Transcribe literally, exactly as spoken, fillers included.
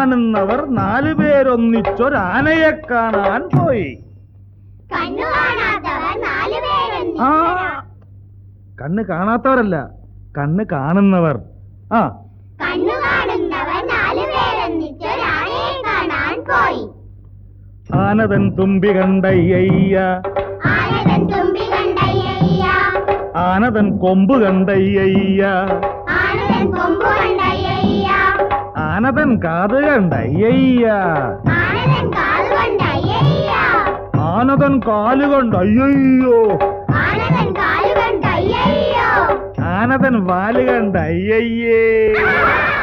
കാണുന്നവർ നാലുപേരൊന്നിച്ചൊരാനയെ കാണാൻ പോയി. ആ കണ്ണ് കാണാത്തവരല്ല, കണ്ണ് കാണുന്നവർ. ആ ആനതൻ തുമ്പി കണ്ടയ്യ, ആനതൻ കൊമ്പ് കണ്ടയ്യ, ആനതൻ കാത് കണ്ടയ്യ, ആനതൻ കാല് കണ്ടയ്യോ, ആനതൻ വാല് കണ്ടയ്യേ.